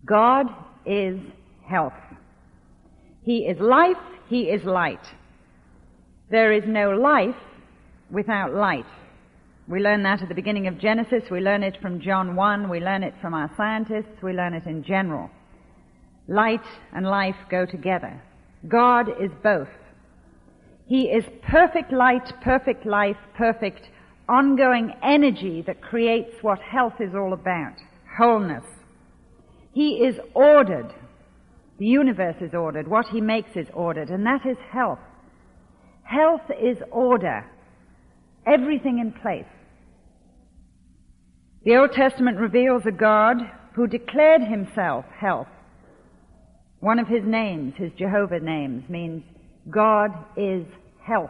God is health. He is life. He is light. There is no life without light. We learn that at the beginning of Genesis. We learn it from John 1. We learn it from our scientists. We learn it in general. Light and life go together. God is both. He is perfect light, perfect life, perfect ongoing energy that creates what health is all about, wholeness. He is ordered. The universe is ordered. What he makes is ordered, and that is health. Health is order. Everything in place. The Old Testament reveals a God who declared himself health. One of his names, his Jehovah names, means God is health.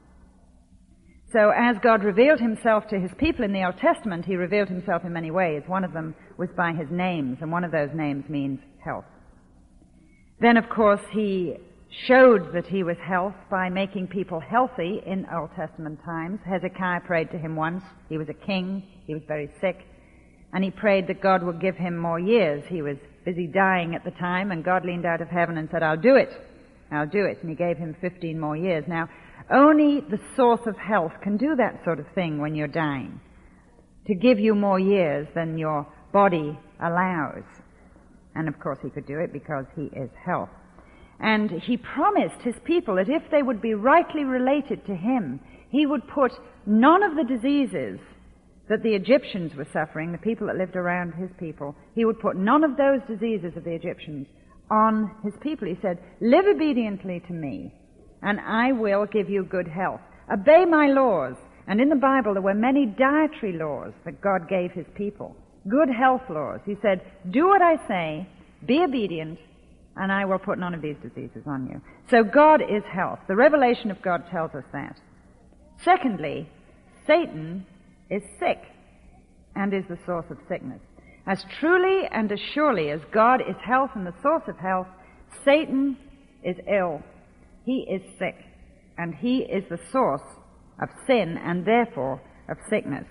So as God revealed himself to his people in the Old Testament, he revealed himself in many ways. One of them was by his names, and one of those names means health. Then, of course, he showed that he was health by making people healthy in Old Testament times. Hezekiah prayed to him once. He was a king. He was very sick. And he prayed that God would give him more years. He was busy dying at the time, and God leaned out of heaven and said, I'll do it. I'll do it. And he gave him 15 more years. Now, only the source of health can do that sort of thing when you're dying, to give you more years than your body allows. And of course he could do it because he is health. And he promised his people that if they would be rightly related to him, he would put none of the diseases that the Egyptians were suffering, the people that lived around his people, he would put none of those diseases of the Egyptians on his people. He said, live obediently to me, and I will give you good health. Obey my laws. And in the Bible there were many dietary laws that God gave his people. Good health laws. He said, do what I say, be obedient, and I will put none of these diseases on you. So God is health. The revelation of God tells us that. Secondly, Satan is sick and is the source of sickness. As truly and as surely as God is health and the source of health, Satan is ill. He is sick, and he is the source of sin and therefore of sickness.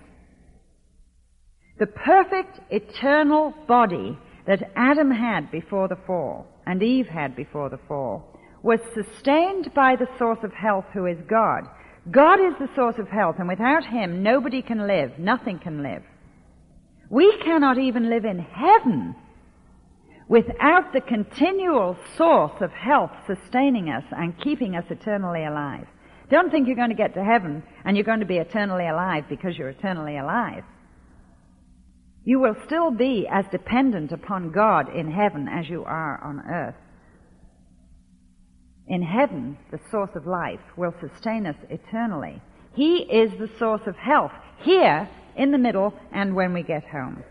The perfect eternal body that Adam had before the fall and Eve had before the fall was sustained by the source of health, who is God. God is the source of health, and without him nobody can live, nothing can live. We cannot even live in heaven without the continual source of health sustaining us and keeping us eternally alive. Don't think you're going to get to heaven and you're going to be eternally alive because you're eternally alive. You will still be as dependent upon God in heaven as you are on earth. In heaven, the source of life will sustain us eternally. He is the source of health, here, in the middle, and when we get home.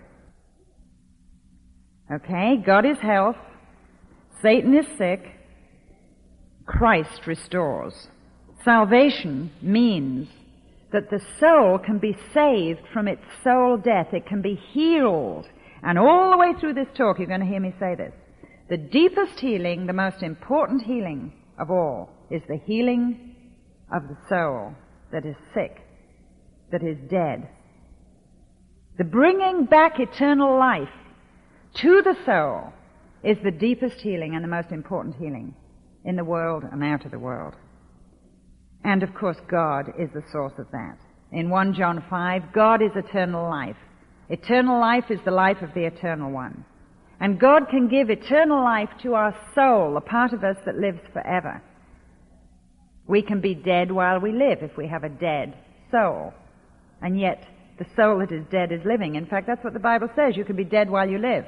Okay, God is health, Satan is sick, Christ restores. Salvation means that the soul can be saved from its soul death. It can be healed. And all the way through this talk, you're going to hear me say this. The deepest healing, the most important healing of all, is the healing of the soul that is sick, that is dead. The bringing back eternal life to the soul is the deepest healing and the most important healing in the world and out of the world. And of course God is the source of that. In 1 John 5, God is eternal life. Eternal life is the life of the Eternal One. And God can give eternal life to our soul, the part of us that lives forever. We can be dead while we live if we have a dead soul. And yet the soul that is dead is living. In fact, that's what the Bible says. You can be dead while you live.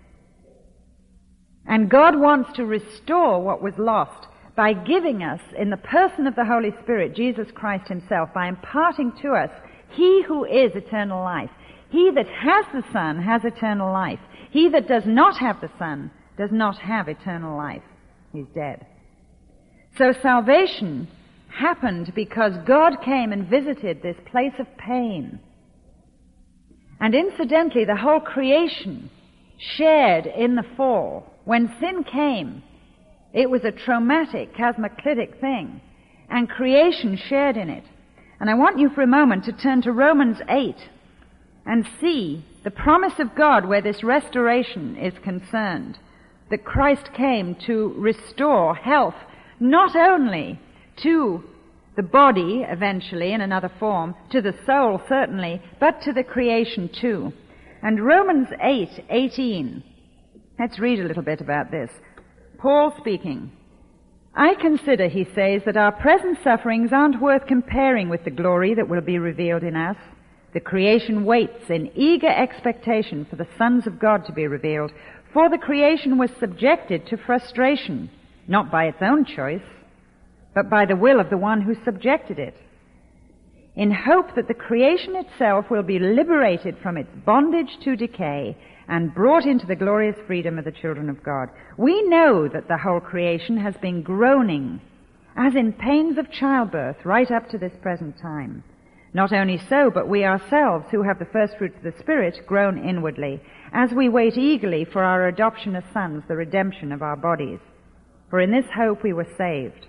And God wants to restore what was lost by giving us, in the person of the Holy Spirit, Jesus Christ himself, by imparting to us he who is eternal life. He that has the Son has eternal life. He that does not have the Son does not have eternal life. He's dead. So salvation happened because God came and visited this place of pain. And incidentally, the whole creation shared in the fall. When sin came, it was a traumatic, cataclysmic thing, and creation shared in it. And I want you for a moment to turn to Romans 8 and see the promise of God where this restoration is concerned, that Christ came to restore health not only to the body, eventually, in another form, to the soul, certainly, but to the creation, too. And Romans 8:18, let's read a little bit about this. Paul speaking. I consider, he says, that our present sufferings aren't worth comparing with the glory that will be revealed in us. The creation waits in eager expectation for the sons of God to be revealed. For the creation was subjected to frustration, not by its own choice, but by the will of the one who subjected it, in hope that the creation itself will be liberated from its bondage to decay and brought into the glorious freedom of the children of God. We know that the whole creation has been groaning, as in pains of childbirth, right up to this present time. Not only so, but we ourselves, who have the first fruits of the Spirit, groan inwardly, as we wait eagerly for our adoption as sons, the redemption of our bodies. For in this hope we were saved.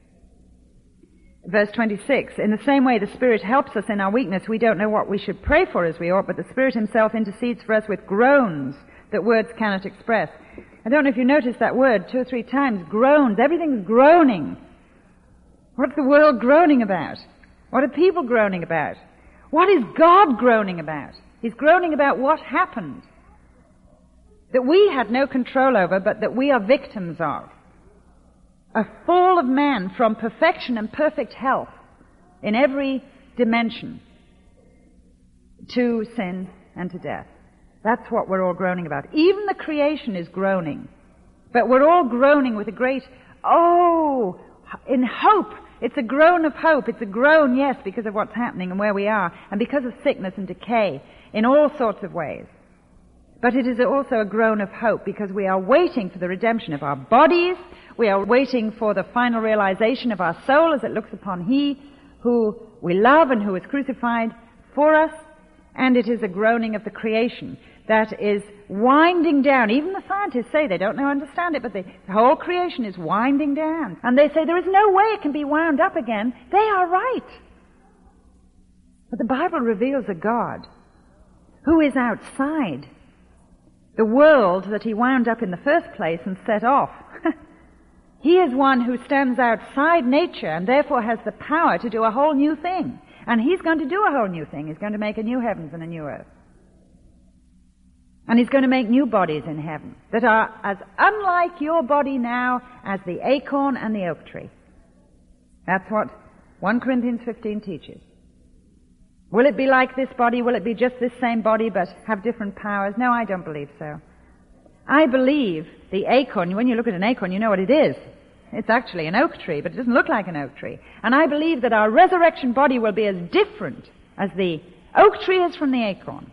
Verse 26, in the same way the Spirit helps us in our weakness. We don't know what we should pray for as we ought, but the Spirit himself intercedes for us with groans that words cannot express. I don't know if you noticed that word 2 or 3 times, groans. Everything's groaning. What's the world groaning about? What are people groaning about? What is God groaning about? He's groaning about what happened, that we had no control over, but that we are victims of. A fall of man from perfection and perfect health in every dimension to sin and to death. That's what we're all groaning about. Even the creation is groaning. But we're all groaning with a great, in hope. It's a groan of hope. It's a groan, yes, because of what's happening and where we are, and because of sickness and decay in all sorts of ways. But it is also a groan of hope because we are waiting for the redemption of our bodies. We are waiting for the final realization of our soul as it looks upon He who we love and who is crucified for us. And it is a groaning of the creation that is winding down. Even the scientists say they don't understand it, but the whole creation is winding down. And they say there is no way it can be wound up again. They are right. But the Bible reveals a God who is outside the world that he wound up in the first place and set off. He is one who stands outside nature and therefore has the power to do a whole new thing. And he's going to do a whole new thing. He's going to make a new heavens and a new earth. And he's going to make new bodies in heaven that are as unlike your body now as the acorn and the oak tree. That's what 1 Corinthians 15 teaches. Will it be like this body? Will it be just this same body but have different powers? No, I don't believe so. I believe the acorn, when you look at an acorn, you know what it is. It's actually an oak tree, but it doesn't look like an oak tree. And I believe that our resurrection body will be as different as the oak tree is from the acorn.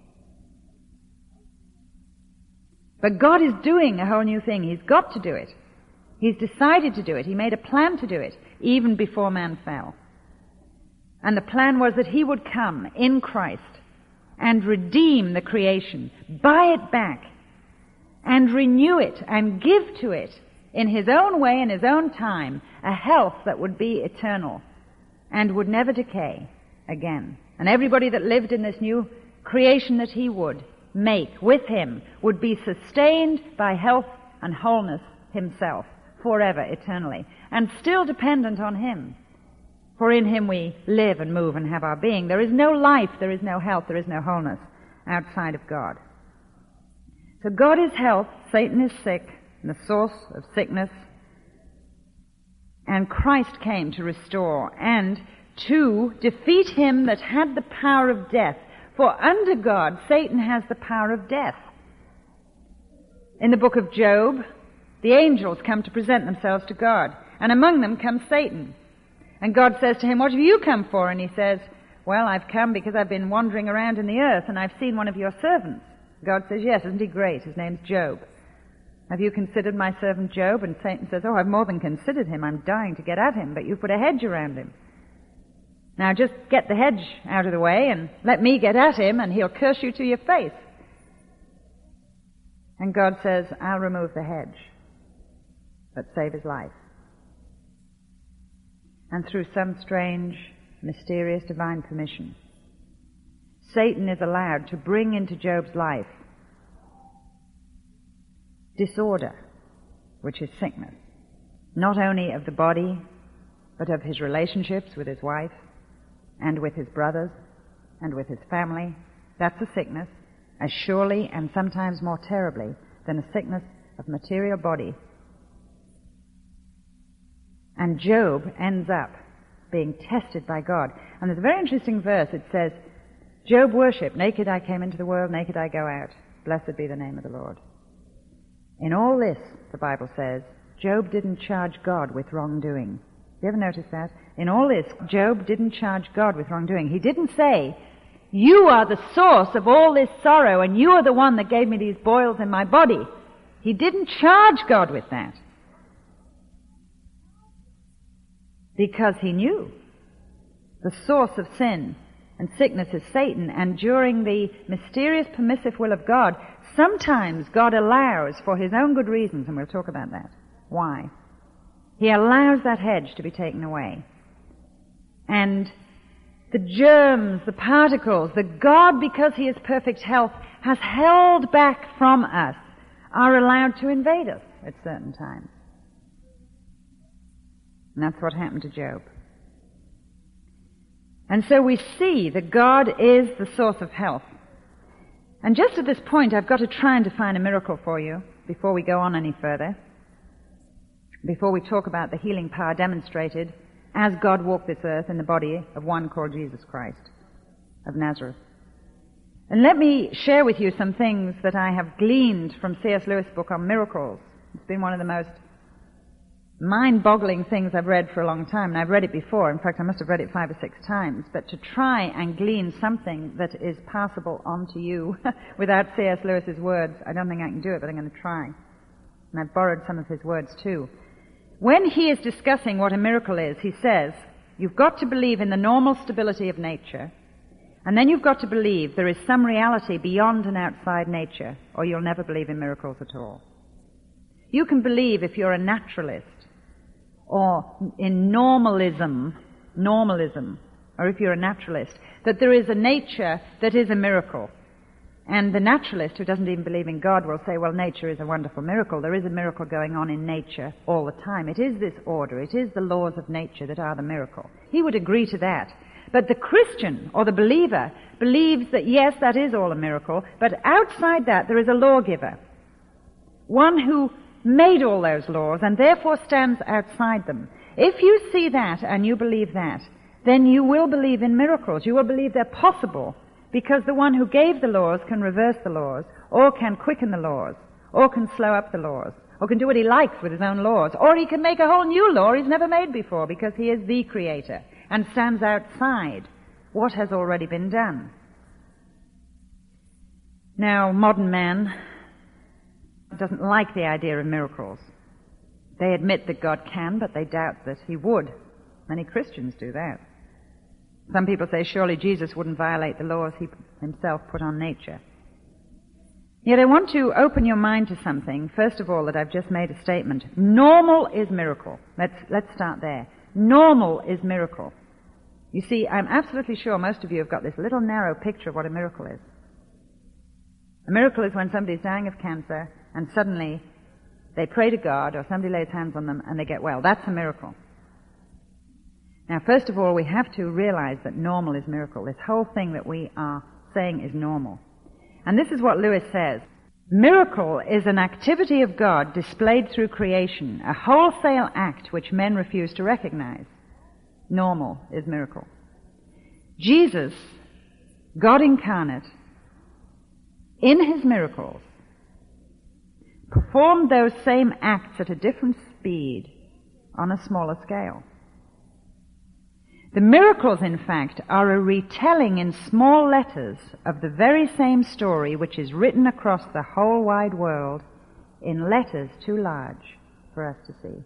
But God is doing a whole new thing. He's got to do it. He's decided to do it. He made a plan to do it, even before man fell. And the plan was that he would come in Christ and redeem the creation, buy it back, and renew it and give to it in his own way, in his own time, a health that would be eternal and would never decay again. And everybody that lived in this new creation that he would make with him would be sustained by health and wholeness himself forever, eternally, and still dependent on him. For in him we live and move and have our being. There is no life, there is no health, there is no wholeness outside of God. So God is health, Satan is sick, and the source of sickness. And Christ came to restore and to defeat him that had the power of death. For under God, Satan has the power of death. In the book of Job, the angels come to present themselves to God, and among them comes Satan. And God says to him, what have you come for? And he says, well, I've come because I've been wandering around in the earth and I've seen one of your servants. God says, yes, isn't he great? His name's Job. Have you considered my servant Job? And Satan says, oh, I've more than considered him. I'm dying to get at him, but you put a hedge around him. Now just get the hedge out of the way and let me get at him and he'll curse you to your face. And God says, I'll remove the hedge, but save his life. And through some strange, mysterious divine permission, Satan is allowed to bring into Job's life disorder, which is sickness, not only of the body, but of his relationships with his wife and with his brothers and with his family. That's a sickness, as surely and sometimes more terribly than a sickness of material body. And Job ends up being tested by God. And there's a very interesting verse. It says, Job worshipped, naked I came into the world, naked I go out. Blessed be the name of the Lord. In all this, the Bible says, Job didn't charge God with wrongdoing. You ever notice that? In all this, Job didn't charge God with wrongdoing. He didn't say, you are the source of all this sorrow, and you are the one that gave me these boils in my body. He didn't charge God with that. Because he knew the source of sin and sickness is Satan, and during the mysterious permissive will of God, sometimes God allows, for his own good reasons, and we'll talk about that, why. He allows that hedge to be taken away. And the germs, the particles, that God, because he is perfect health, has held back from us, are allowed to invade us at certain times. And that's what happened to Job. And so we see that God is the source of health. And just at this point, I've got to try and define a miracle for you before we go on any further, before we talk about the healing power demonstrated as God walked this earth in the body of one called Jesus Christ of Nazareth. And let me share with you some things that I have gleaned from C.S. Lewis' book on miracles. It's been one of the most mind-boggling things I've read for a long time, and I've read it before. In fact, I must have read it 5 or 6 times. But to try and glean something that is passable onto you without C.S. Lewis's words, I don't think I can do it, but I'm going to try. And I've borrowed some of his words too. When he is discussing what a miracle is, he says, you've got to believe in the normal stability of nature, and then you've got to believe there is some reality beyond and outside nature, or you'll never believe in miracles at all. You can believe, if you're a naturalist, or in normalism, or if you're a naturalist, that there is a nature that is a miracle. And the naturalist, who doesn't even believe in God, will say, well, nature is a wonderful miracle. There is a miracle going on in nature all the time. It is this order. It is the laws of nature that are the miracle. He would agree to that. But the Christian, or the believer, believes that, yes, that is all a miracle, but outside that there is a lawgiver, one who made all those laws and therefore stands outside them. If you see that and you believe that, then you will believe in miracles. You will believe they're possible, because the one who gave the laws can reverse the laws, or can quicken the laws, or can slow up the laws, or can do what he likes with his own laws, or he can make a whole new law he's never made before, because he is the creator and stands outside what has already been done. Now, modern man doesn't like the idea of miracles. They admit that God can, but they doubt that he would. Many Christians do that. Some people say surely Jesus wouldn't violate the laws he himself put on nature. Yet I want to open your mind to something, first of all, that I've just made a statement. Normal is miracle. Let's start there. Normal is miracle. You see, I'm absolutely sure most of you have got this little narrow picture of what a miracle is. A miracle is when somebody's dying of cancer and suddenly they pray to God, or somebody lays hands on them and they get well. That's a miracle. Now, first of all, we have to realize that normal is miracle. This whole thing that we are saying is normal. And this is what Lewis says. Miracle is an activity of God displayed through creation, a wholesale act which men refuse to recognize. Normal is miracle. Jesus, God incarnate, in his miracles, performed those same acts at a different speed on a smaller scale. The miracles, in fact, are a retelling in small letters of the very same story which is written across the whole wide world in letters too large for us to see.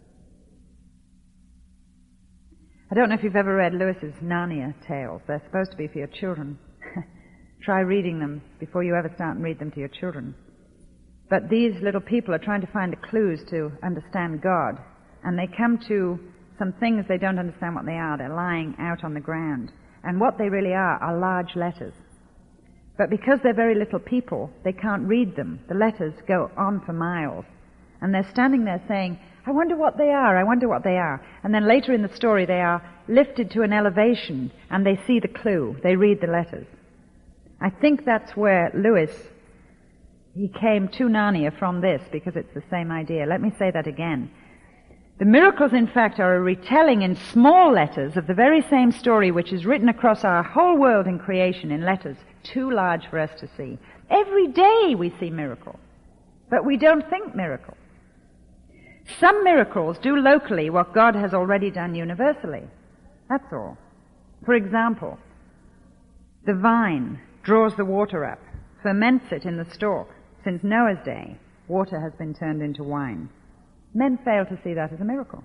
I don't know if you've ever read Lewis's Narnia tales. They're supposed to be for your children. Try reading them before you ever start and read them to your children. But these little people are trying to find the clues to understand God, and they come to some things they don't understand what they are. They're lying out on the ground. And what they really are large letters. But because they're very little people, they can't read them. The letters go on for miles. And they're standing there saying, I wonder what they are, I wonder what they are. And then later in the story they are lifted to an elevation and they see the clue. They read the letters. I think that's where Lewis, he came to Narnia from this, because it's the same idea. Let me say that again. The miracles, in fact, are a retelling in small letters of the very same story which is written across our whole world in creation in letters too large for us to see. Every day we see miracles, but we don't think miracles. Some miracles do locally what God has already done universally. That's all. For example, the vine draws the water up, ferments it in the stalk. Since Noah's day, water has been turned into wine. Men fail to see that as a miracle.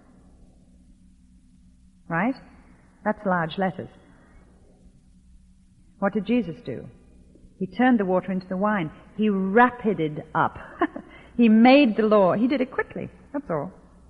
Right? That's large letters. What did Jesus do? He turned the water into the wine. He rapided up. He made the law. He did it quickly. That's all.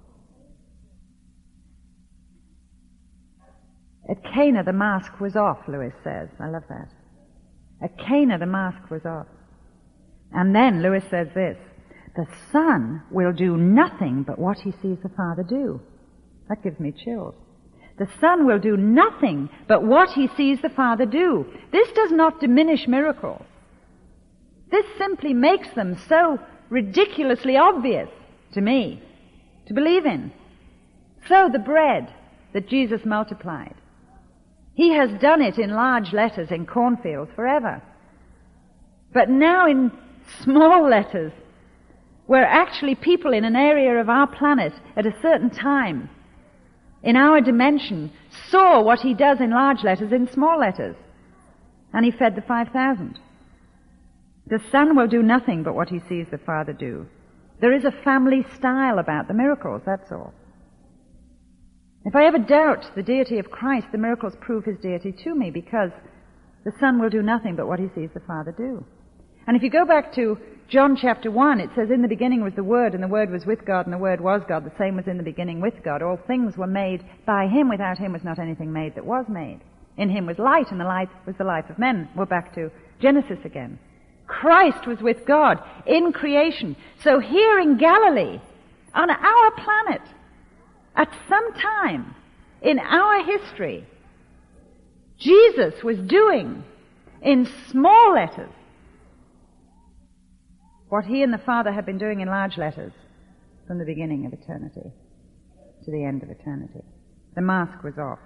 At Cana, the mask was off, Lewis says. I love that. At Cana, the mask was off. And then Lewis says this, the Son will do nothing but what he sees the Father do. That gives me chills. The Son will do nothing but what he sees the Father do. This does not diminish miracles. This simply makes them so ridiculously obvious to me to believe in. So the bread that Jesus multiplied, he has done it in large letters in cornfields forever. But now in small letters, where actually people in an area of our planet at a certain time, in our dimension, saw what he does in large letters in small letters. And he fed the 5,000. The Son will do nothing but what he sees the Father do. There is a family style about the miracles, that's all. If I ever doubt the deity of Christ, the miracles prove his deity to me, because the Son will do nothing but what he sees the Father do. And if you go back to John chapter 1, it says, in the beginning was the Word, and the Word was with God, and the Word was God. The same was in the beginning with God. All things were made by him. Without him was not anything made that was made. In him was light, and the light was the life of men. We're back to Genesis again. Christ was with God in creation. So here in Galilee, on our planet, at some time in our history, Jesus was doing in small letters what he and the Father had been doing in large letters from the beginning of eternity to the end of eternity. The mask was off.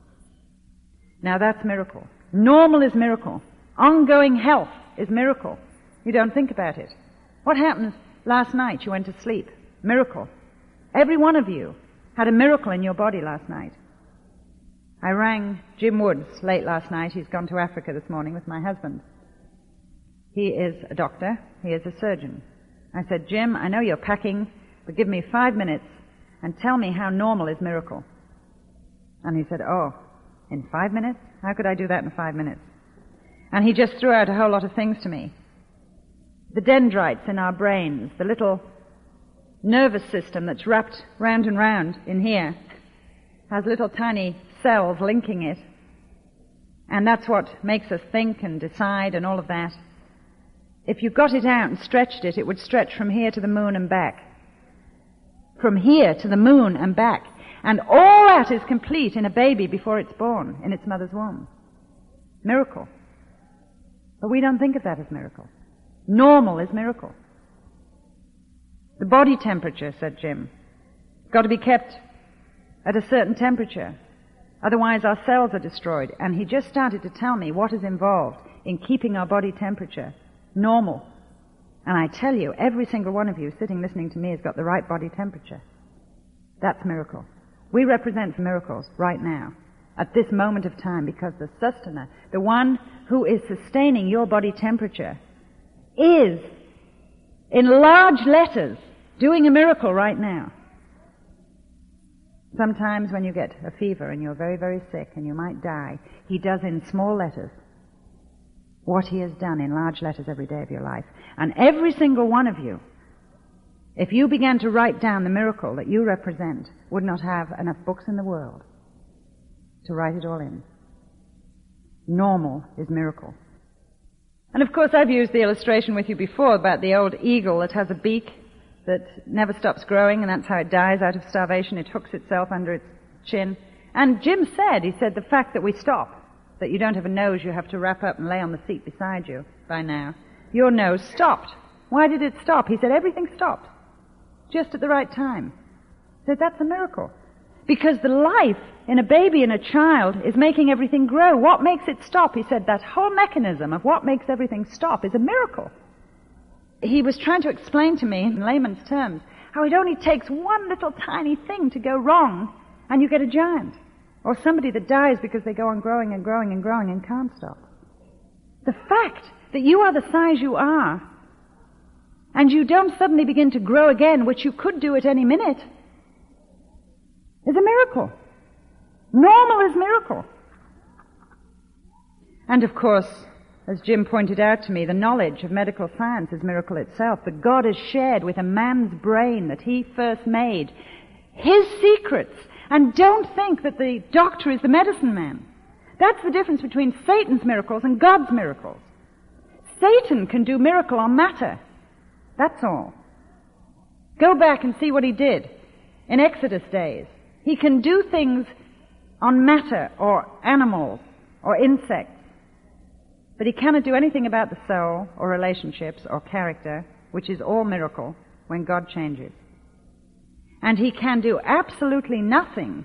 Now that's miracle. Normal is miracle. Ongoing health is miracle. You don't think about it. What happened last night? You went to sleep. Miracle. Every one of you had a miracle in your body last night. I rang Jim Woods late last night. He's gone to Africa this morning with my husband. He is a doctor. He is a surgeon. I said, Jim, I know you're packing, but give me 5 minutes and tell me how normal is miracle. And he said, oh, in 5 minutes? How could I do that in 5 minutes? And he just threw out a whole lot of things to me. The dendrites in our brains, the little nervous system that's wrapped round and round in here, has little tiny cells linking it. And that's what makes us think and decide and all of that. If you got it out and stretched it, it would stretch from here to the moon and back. From here to the moon and back. And all that is complete in a baby before it's born, in its mother's womb. Miracle. But we don't think of that as miracle. Normal is miracle. The body temperature, said Jim, got to be kept at a certain temperature. Otherwise our cells are destroyed. And he just started to tell me what is involved in keeping our body temperature normal. And I tell you, every single one of you sitting listening to me has got the right body temperature. That's miracle. We represent miracles right now, at this moment of time, because the sustainer, the one who is sustaining your body temperature, is, in large letters, doing a miracle right now. Sometimes when you get a fever and you're very, very sick and you might die, he does in small letters what he has done in large letters every day of your life. And every single one of you, if you began to write down the miracle that you represent, would not have enough books in the world to write it all in. Normal is miracle. And of course I've used the illustration with you before about the old eagle that has a beak that never stops growing, and that's how it dies out of starvation. It hooks itself under its chin. And Jim said, he said, the fact that we stop, that you don't have a nose you have to wrap up and lay on the seat beside you by now, your nose stopped. Why did it stop? He said everything stopped just at the right time. He said that's a miracle. Because the life in a baby and a child is making everything grow. What makes it stop? He said that whole mechanism of what makes everything stop is a miracle. He was trying to explain to me in layman's terms how it only takes one little tiny thing to go wrong and you get a giant. Or somebody that dies because they go on growing and growing and growing and can't stop. The fact that you are the size you are and you don't suddenly begin to grow again, which you could do at any minute, is a miracle. Normal is miracle. And of course, as Jim pointed out to me, the knowledge of medical science is miracle itself. That God has shared with a man's brain that he first made his secrets. And don't think that the doctor is the medicine man. That's the difference between Satan's miracles and God's miracles. Satan can do miracle on matter. That's all. Go back and see what he did in Exodus days. He can do things on matter or animals or insects. But he cannot do anything about the soul or relationships or character, which is all miracle when God changes. And he can do absolutely nothing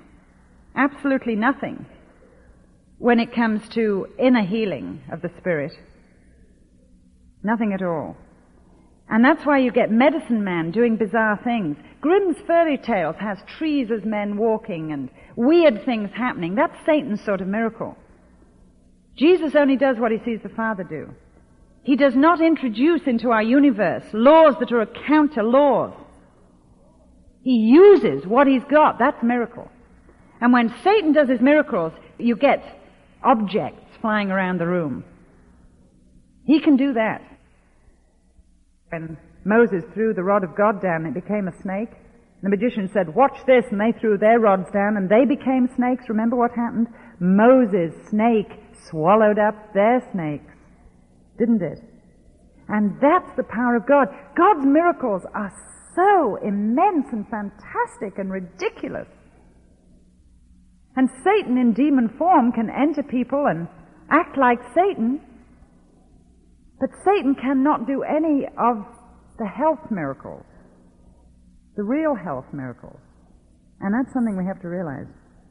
when it comes to inner healing of the spirit. Nothing at all. And that's why you get medicine man doing bizarre things. Grimm's fairy tales has trees as men walking and weird things happening. That's Satan's sort of miracle. Jesus only does what he sees the Father do. He does not introduce into our universe laws that are counter laws. He uses what he's got. That's miracle. And when Satan does his miracles, you get objects flying around the room. He can do that. When Moses threw the rod of God down, it became a snake. The magician said, "Watch this," and they threw their rods down, and they became snakes. Remember what happened? Moses' snake swallowed up their snakes, didn't it? And that's the power of God. God's miracles are so immense and fantastic and ridiculous. And Satan in demon form can enter people and act like Satan, but Satan cannot do any of the health miracles, the real health miracles. And that's something we have to realize.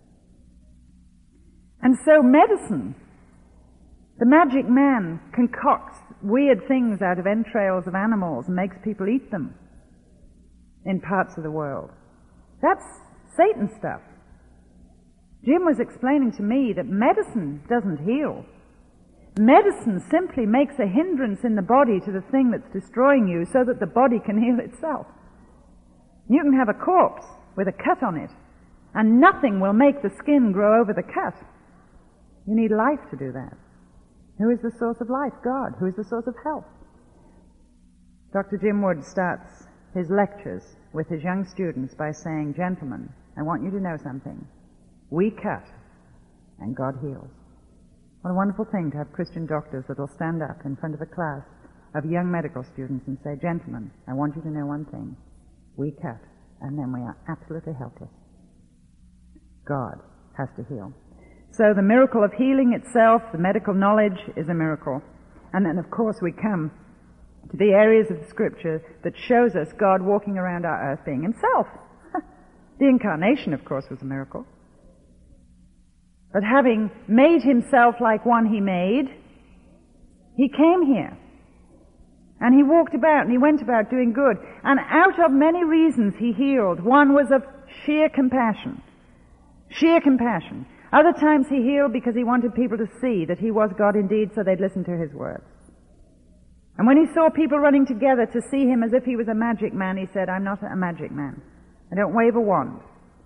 And so medicine, the magic man concocts weird things out of entrails of animals and makes people eat them in parts of the world. That's Satan stuff. Jim was explaining to me that medicine doesn't heal. Medicine simply makes a hindrance in the body to the thing that's destroying you so that the body can heal itself. You can have a corpse with a cut on it, and nothing will make the skin grow over the cut. You need life to do that. Who is the source of life? God. Who is the source of health? Dr. Jim Wood starts his lectures with his young students by saying, "Gentlemen, I want you to know something. We cut, and God heals." What a wonderful thing to have Christian doctors that will stand up in front of a class of young medical students and say, "Gentlemen, I want you to know one thing. We cut, and then we are absolutely helpless. God has to heal." So the miracle of healing itself, the medical knowledge, is a miracle. And then, of course, we come to the areas of the Scripture that shows us God walking around our earth being himself. The incarnation, of course, was a miracle. But having made himself like one he made, he came here. And he walked about and he went about doing good. And out of many reasons he healed. One was of sheer compassion. Sheer compassion. Other times he healed because he wanted people to see that he was God indeed, so they'd listen to his words. And when he saw people running together to see him as if he was a magic man, he said, "I'm not a magic man. I don't wave a wand.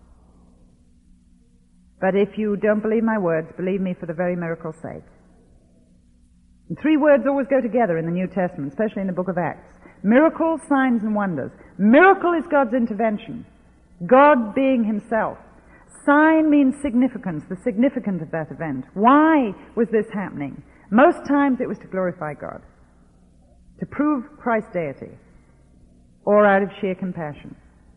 But if you don't believe my words, believe me for the very miracle's sake." And three words always go together in the New Testament, especially in the book of Acts. Miracles, signs, and wonders. Miracle is God's intervention. God being himself. Sign means significance, the significance of that event. Why was this happening? Most times it was to glorify God. to prove Christ's deity, or out of sheer compassion.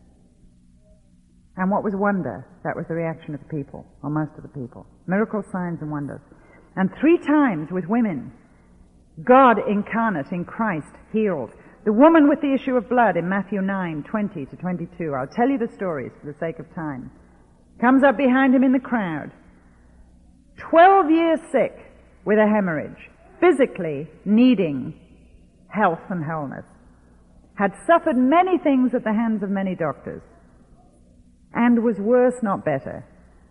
And what was wonder? That was the reaction of the people, or most of the people. Miracles, signs, and wonders. And 3 times with women, God incarnate in Christ healed. The woman with the issue of blood in Matthew 9:20 to 22. I'll tell you the stories for the sake of time. Comes up behind him in the crowd. 12 years sick with a hemorrhage, physically needing health and wholeness. Had suffered many things at the hands of many doctors, and was worse, not better.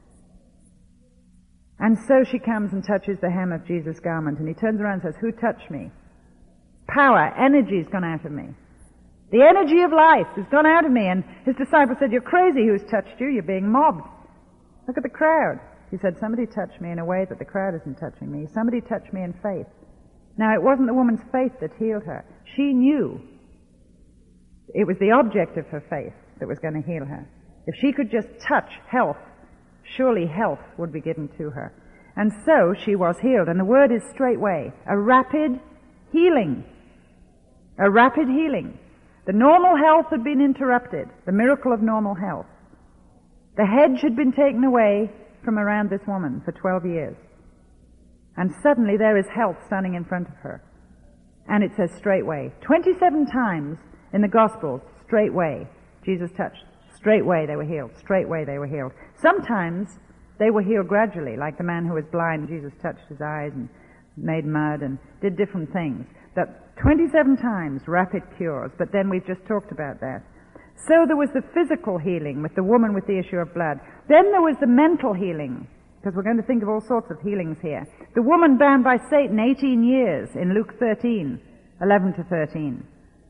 And so she comes and touches the hem of Jesus' garment, and he turns around and says, "Who touched me?" Power, energy's gone out of me. The energy of life has gone out of me. And his disciples said, "You're crazy. Who's touched you? You're being mobbed. Look at the crowd." He said, "Somebody touched me in a way that the crowd isn't touching me. Somebody touched me in faith." Now, it wasn't the woman's faith that healed her. She knew it was the object of her faith that was going to heal her. If she could just touch health, surely health would be given to her. And so she was healed. And the word is straightway, a rapid healing. A rapid healing. The normal health had been interrupted, the miracle of normal health. The hedge had been taken away from around this woman for 12 years. And suddenly there is health standing in front of her. And it says straightway. 27 times in the Gospels, straightway, Jesus touched. Straightway they were healed. Straightway they were healed. Sometimes they were healed gradually, like the man who was blind. Jesus touched his eyes and made mud and did different things. That 27 times rapid cures, but then we've just talked about that. So there was the physical healing with the woman with the issue of blood. Then there was the mental healing, because we're going to think of all sorts of healings here. The woman bound by Satan 18 years in Luke 13, 11 to 13.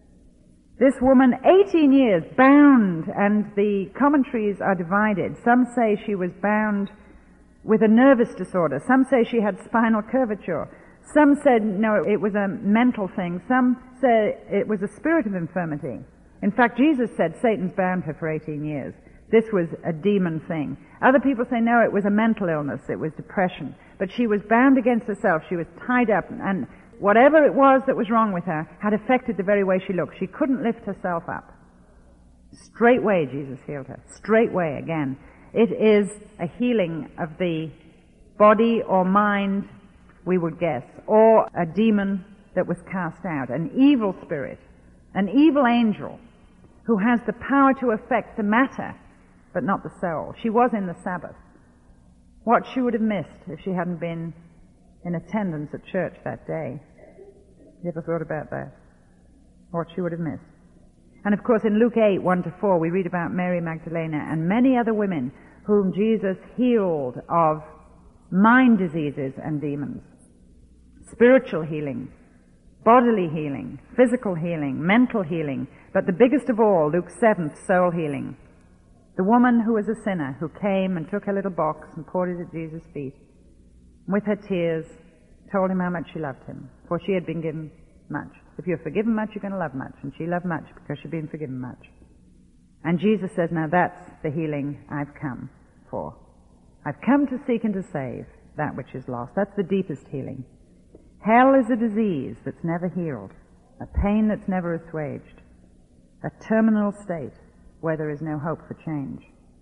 This woman, 18 years, bound, and the commentaries are divided. Some say she was bound with a nervous disorder. Some say she had spinal curvature. Some said, no, it was a mental thing. Some say it was a spirit of infirmity. In fact, Jesus said Satan's bound her for 18 years. This was a demon thing. Other people say, no, it was a mental illness. It was depression. But she was bound against herself. She was tied up, and whatever it was that was wrong with her had affected the very way she looked. She couldn't lift herself up. Straightway, Jesus healed her. Straightway, again. It is a healing of the body or mind, we would guess, or a demon that was cast out, an evil spirit, an evil angel who has the power to affect the matter, but not the soul. She was in the Sabbath. What she would have missed if she hadn't been in attendance at church that day. You ever thought about that? What she would have missed. And of course in Luke 8, 1 to 4, we read about Mary Magdalena and many other women whom Jesus healed of mind diseases and demons. Spiritual healing, bodily healing, physical healing, mental healing, but the biggest of all, Luke 7, soul healing. The woman who was a sinner, who came and took her little box and poured it at Jesus' feet, with her tears, told him how much she loved him, for she had been given much. If you're forgiven much, you're going to love much, and she loved much because she'd been forgiven much. And Jesus says, now that's the healing I've come for. I've come to seek and to save that which is lost. That's the deepest healing. Hell is a disease that's never healed, a pain that's never assuaged, a terminal state where there is no hope for change.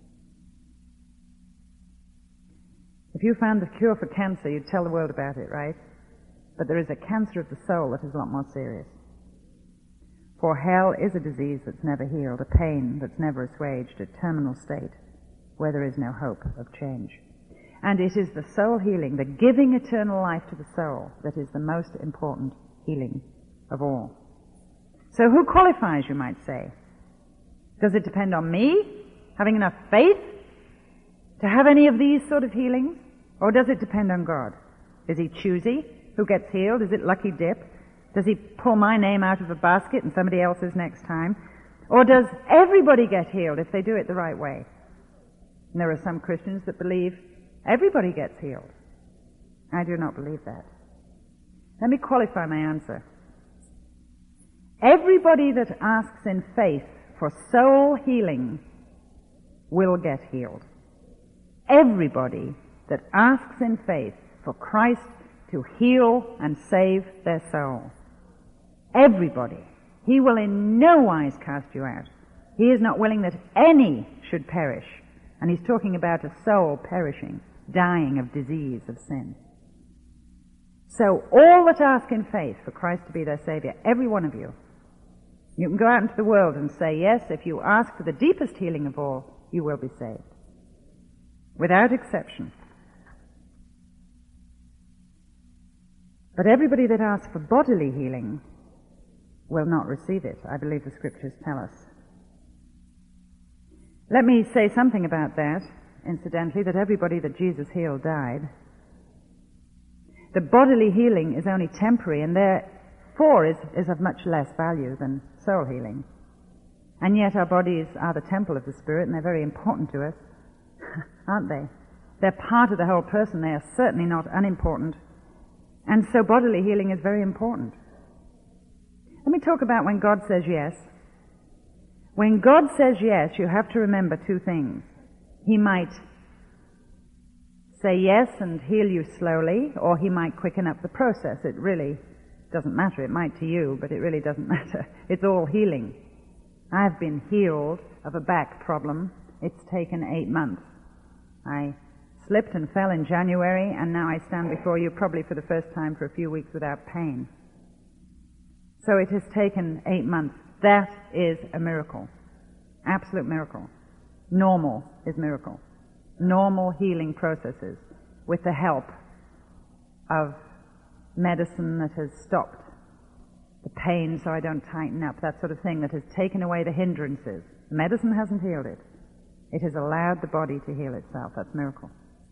If you found the cure for cancer, you'd tell the world about it, right? But there is a cancer of the soul that is a lot more serious. For hell is a disease that's never healed, a pain that's never assuaged, a terminal state where there is no hope of change. And it is the soul healing, the giving eternal life to the soul, that is the most important healing of all. So who qualifies, you might say? Does it depend on me, having enough faith, to have any of these sort of healings? Or does it depend on God? Is he choosy? Who gets healed? Is it lucky dip? Does he pull my name out of a basket and somebody else's next time? Or does everybody get healed if they do it the right way? And there are some Christians that believe everybody gets healed. I do not believe that. Let me qualify my answer. Everybody that asks in faith for soul healing will get healed. Everybody that asks in faith for Christ to heal and save their soul Everybody. He will in no wise cast you out. He is not willing that any should perish. And he's talking about a soul perishing, dying of disease, of sin. So all that ask in faith for Christ to be their Saviour, every one of you, you can go out into the world and say, yes, if you ask for the deepest healing of all, you will be saved. Without exception. But everybody that asks for bodily healing will not receive it, I believe the Scriptures tell us. Let me say something about that, incidentally, that everybody that Jesus healed died. The bodily healing is only temporary, and therefore is of much less value than soul healing. And yet our bodies are the temple of the Spirit, and they're very important to us, aren't they? They're part of the whole person. They are certainly not unimportant. And so bodily healing is very important. Let me talk about when God says yes. When God says yes, you have to remember two things. He might say yes and heal you slowly, or he might quicken up the process. It really doesn't matter. It might to you, but it really doesn't matter. It's all healing. I've been healed of a back problem. It's taken 8 months. I slipped and fell in January, and now I stand before you probably for the first time for a few weeks without pain. So it has taken 8 months. That is a miracle. Absolute miracle. Normal is miracle. Normal healing processes with the help of medicine that has stopped the pain so I don't tighten up, that sort of thing, that has taken away the hindrances. Medicine hasn't healed it. It has allowed the body to heal itself. That's miracle.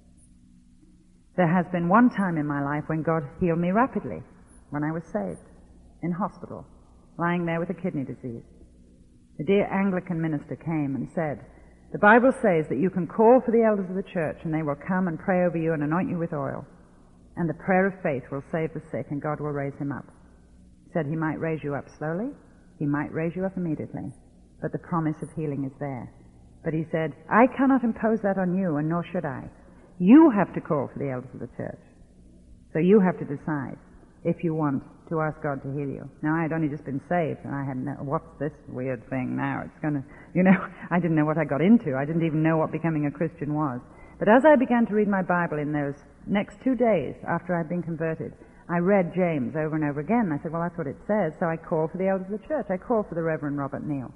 There has been one time in my life when God healed me rapidly, when I was saved, in hospital, lying there with a kidney disease. The dear Anglican minister came and said, the Bible says that you can call for the elders of the church and they will come and pray over you and anoint you with oil. And the prayer of faith will save the sick and God will raise him up. He said he might raise you up slowly, he might raise you up immediately, but the promise of healing is there. But he said, I cannot impose that on you, and nor should I. You have to call for the elders of the church. So you have to decide if you want to ask God to heal you. Now, I had only just been saved, and I had what's this weird thing now? It's going to, I didn't know what I got into. I didn't even know what becoming a Christian was. But as I began to read my Bible in those next 2 days after I'd been converted, I read James over and over again. I said, well, that's what it says. So I called for the elders of the church. I called for the Reverend Robert Neal.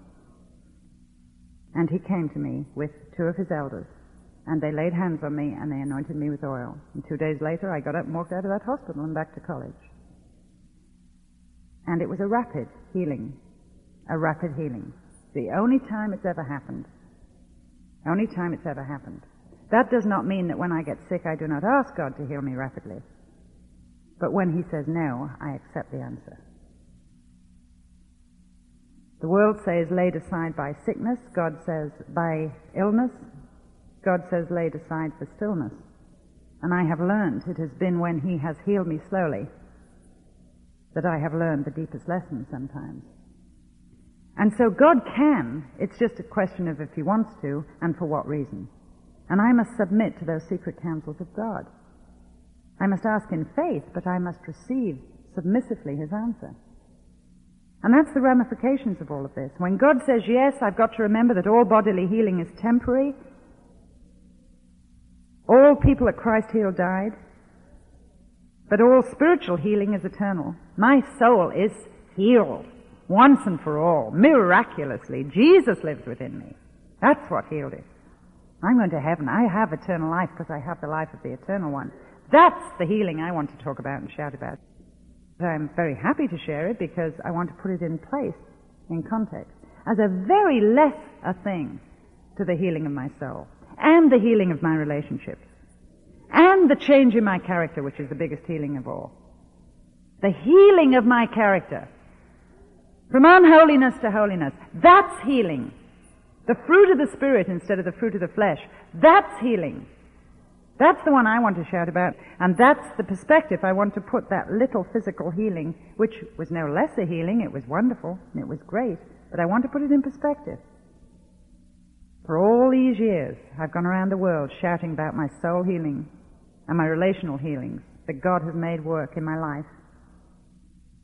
And he came to me with 2 of his elders. And they laid hands on me and they anointed me with oil. And 2 days later I got up and walked out of that hospital and back to college. And it was a rapid healing. A rapid healing. The only time it's ever happened. Only time it's ever happened. That does not mean that when I get sick I do not ask God to heal me rapidly. But when he says no, I accept the answer. The world says laid aside by sickness. God says by illness. God says laid aside for stillness. And I have learned it has been when he has healed me slowly that I have learned the deepest lessons sometimes. And so God can. It's just a question of if he wants to and for what reason. And I must submit to those secret counsels of God. I must ask in faith, but I must receive submissively his answer. And that's the ramifications of all of this. When God says yes, I've got to remember that all bodily healing is temporary. All people that Christ healed died. But all spiritual healing is eternal. My soul is healed once and for all, miraculously. Jesus lives within me. That's what healed it. I'm going to heaven. I have eternal life because I have the life of the eternal one. That's the healing I want to talk about and shout about. I'm very happy to share it because I want to put it in place, in context, as a very less a thing to the healing of my soul and the healing of my relationships and the change in my character, which is the biggest healing of all. The healing of my character from unholiness to holiness. That's healing. The fruit of the Spirit instead of the fruit of the flesh. That's healing. That's the one I want to shout about, and that's the perspective I want to put that little physical healing, which was no less a healing. It was wonderful, and it was great, but I want to put it in perspective. For all these years, I've gone around the world shouting about my soul healing and my relational healings that God has made work in my life.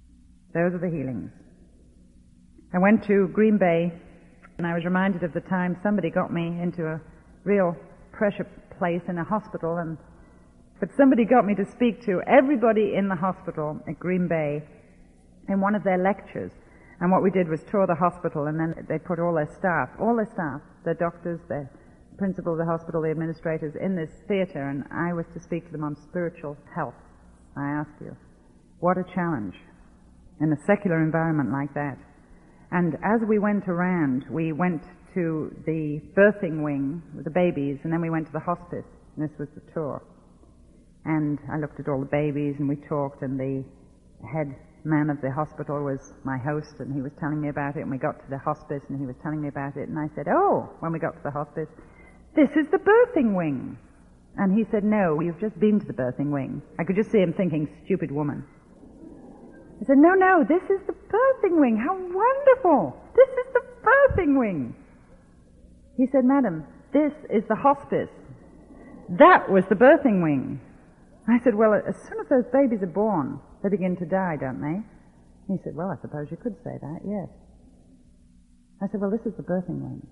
Those are the healings. I went to Green Bay, and I was reminded of the time somebody got me into a real pressure place in a hospital, but somebody got me to speak to everybody in the hospital at Green Bay in one of their lectures. And what we did was tour the hospital, and then they put all their staff, the doctors, the principal of the hospital, the administrators, in this theater, and I was to speak to them on spiritual health. I ask you, what a challenge in a secular environment like that. And as we went around, we went to the birthing wing with the babies, and then we went to the hospice, and this was the tour. And I looked at all the babies, and we talked, and the head man of the hospital was my host, and he was telling me about it, and we got to the hospice, and he was telling me about it, and I said, oh, when we got to the hospice, this is the birthing wing. And he said, no, you've just been to the birthing wing. I could just see him thinking, stupid woman. I said, no, this is the birthing wing. How wonderful. This is the birthing wing. He said, madam, this is the hospice. That was the birthing wing. I said, well, as soon as those babies are born, they begin to die, don't they? He said, well, I suppose you could say that, yes. I said, well, this is the birthing wing.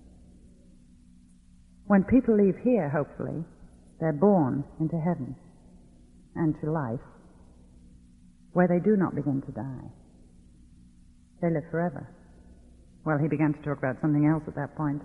When people leave here, hopefully, they're born into heaven and to life, where they do not begin to die. They live forever. Well, he began to talk about something else at that point.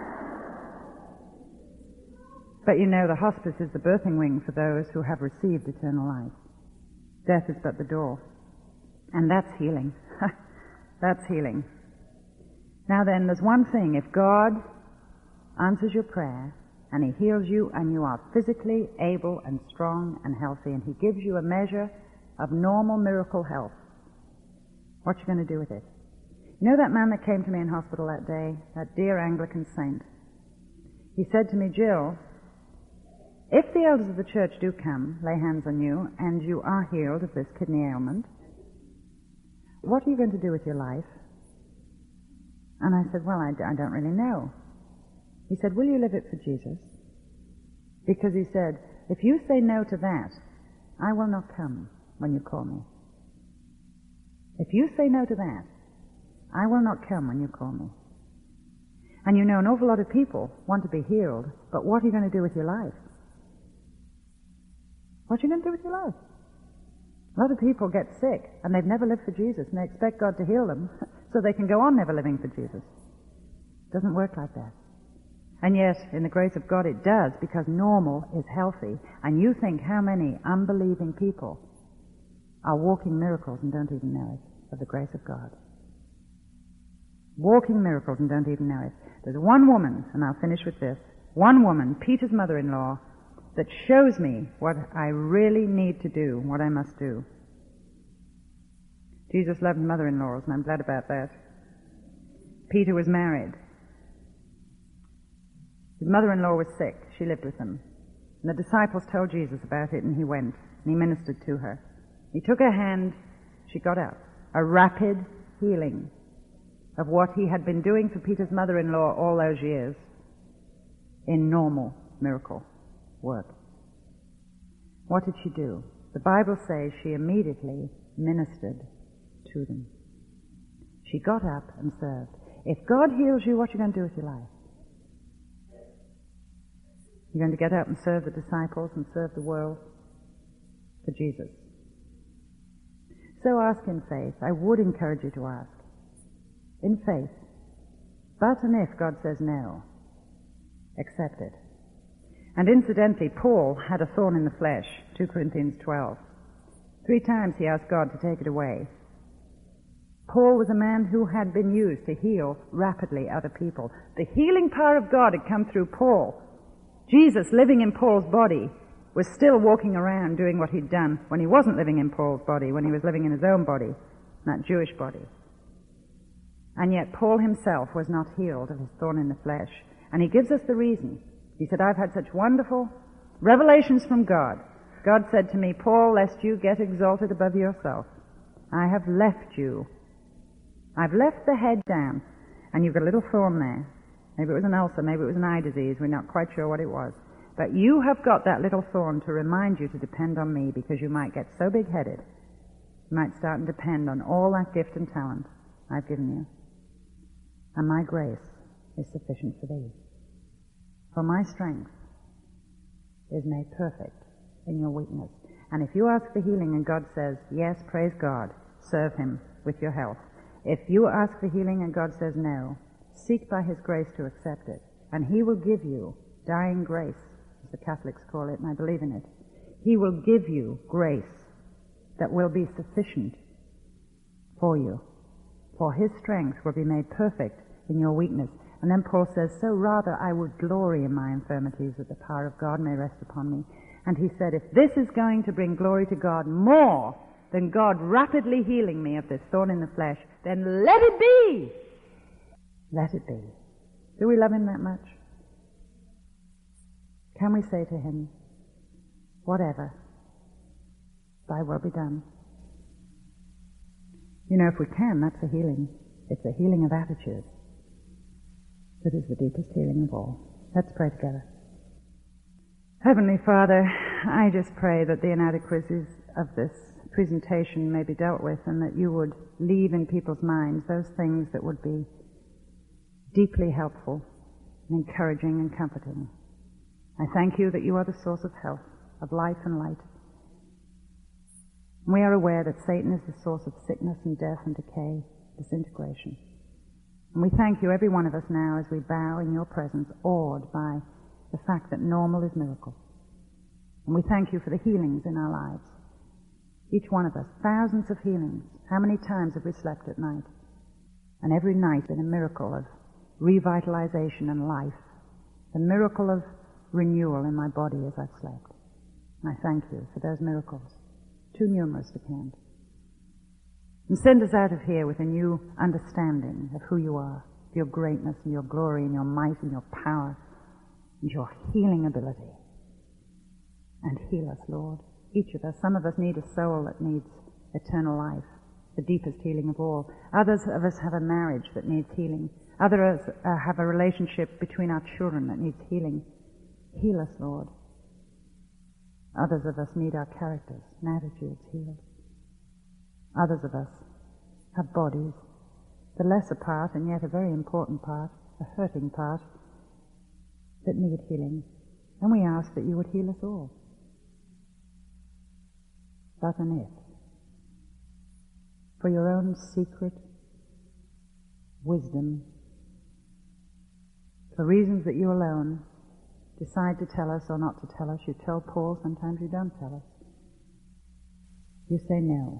But you know, the hospice is the birthing wing for those who have received eternal life. Death is but the door. And that's healing. That's healing. Now then, there's one thing. If God answers your prayer, and He heals you, and you are physically able and strong and healthy, and He gives you a measure of normal miracle health, what are you going to do with it? You know that man that came to me in hospital that day, that dear Anglican saint? He said to me, Jill, if the elders of the church do come, lay hands on you, and you are healed of this kidney ailment, what are you going to do with your life? And I said, well, I don't really know. He said, will you live it for Jesus? Because he said, if you say no to that, I will not come when you call me. If you say no to that, I will not come when you call me. And you know, an awful lot of people want to be healed, but what are you going to do with your life? What are you going to do with your life? A lot of people get sick, and they've never lived for Jesus, and they expect God to heal them, so they can go on never living for Jesus. It doesn't work like that. And yet, in the grace of God, it does, because normal is healthy. And you think how many unbelieving people are walking miracles and don't even know it, of the grace of God. Walking miracles and don't even know it. There's one woman, and I'll finish with this, one woman, Peter's mother-in-law, that shows me what I really need to do, what I must do. Jesus loved mother-in-laws, and I'm glad about that. Peter was married. His mother-in-law was sick. She lived with him. And the disciples told Jesus about it, and he went, and he ministered to her. He took her hand, she got up. A rapid healing of what he had been doing for Peter's mother-in-law all those years in normal miracle work. What did she do? The Bible says she immediately ministered to them. She got up and served. If God heals you, what are you going to do with your life? You're going to get up and serve the disciples and serve the world for Jesus. So ask in faith. I would encourage you to ask. In faith. But and if God says no, accept it. And incidentally, Paul had a thorn in the flesh, 2 Corinthians 12. 3 times he asked God to take it away. Paul was a man who had been used to heal rapidly other people. The healing power of God had come through Paul. Jesus, living in Paul's body, was still walking around doing what he'd done when he wasn't living in Paul's body, when he was living in his own body, that Jewish body. And yet Paul himself was not healed of his thorn in the flesh. And he gives us the reason. He said, I've had such wonderful revelations from God. God said to me, Paul, lest you get exalted above yourself, I have left you. I've left the head down, and you've got a little thorn there. Maybe it was an ulcer, maybe it was an eye disease, we're not quite sure what it was. But you have got that little thorn to remind you to depend on me, because you might get so big-headed You might start and depend on all that gift and talent I've given you. And my grace is sufficient for thee. For my strength is made perfect in your weakness. And if you ask for healing and God says, yes, praise God, serve him with your health. If you ask for healing and God says no, seek by his grace to accept it. And he will give you dying grace, as the Catholics call it, and I believe in it. He will give you grace that will be sufficient for you. For his strength will be made perfect in your weakness. And then Paul says, so rather I would glory in my infirmities that the power of God may rest upon me. And he said, if this is going to bring glory to God more than God rapidly healing me of this thorn in the flesh, then let it be. Let it be. Do we love him that much? Can we say to him, whatever, thy will be done? You know, if we can, that's a healing. It's a healing of attitude that is the deepest healing of all. Let's pray together. Heavenly Father, I just pray that the inadequacies of this presentation may be dealt with, and that you would leave in people's minds those things that would be deeply helpful and encouraging and comforting. I thank you that you are the source of health, of life and light. We are aware that Satan is the source of sickness and death and decay, disintegration. And we thank you, every one of us now, as we bow in your presence, awed by the fact that normal is miracle. And we thank you for the healings in our lives. Each one of us, thousands of healings. How many times have we slept at night? And every night been a miracle of revitalization and life, a miracle of renewal in my body as I've slept. And I thank you for those miracles, too numerous to count. And send us out of here with a new understanding of who you are, your greatness and your glory and your might and your power and your healing ability. And heal us, Lord. Each of us. Some of us need a soul that needs eternal life, the deepest healing of all. Others of us have a marriage that needs healing. Others have a relationship between our children that needs healing. Heal us, Lord. Others of us need our characters and attitudes healed. Others of us have bodies, the lesser part and yet a very important part, a hurting part, that need healing. And we ask that you would heal us all. But an if, for your own secret wisdom, for reasons that you alone decide to tell us or not to tell us. You tell Paul, sometimes you don't tell us. You say no.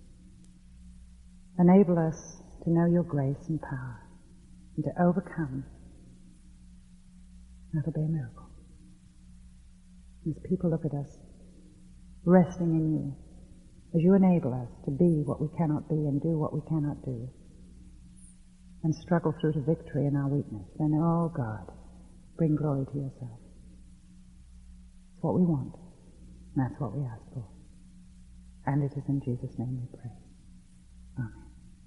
Enable us to know your grace and power and to overcome. That'll be a miracle. As people look at us, resting in you, as you enable us to be what we cannot be and do what we cannot do, and struggle through to victory in our weakness, then, oh God, bring glory to yourself. It's what we want, and that's what we ask for. And it is in Jesus' name we pray. Amen.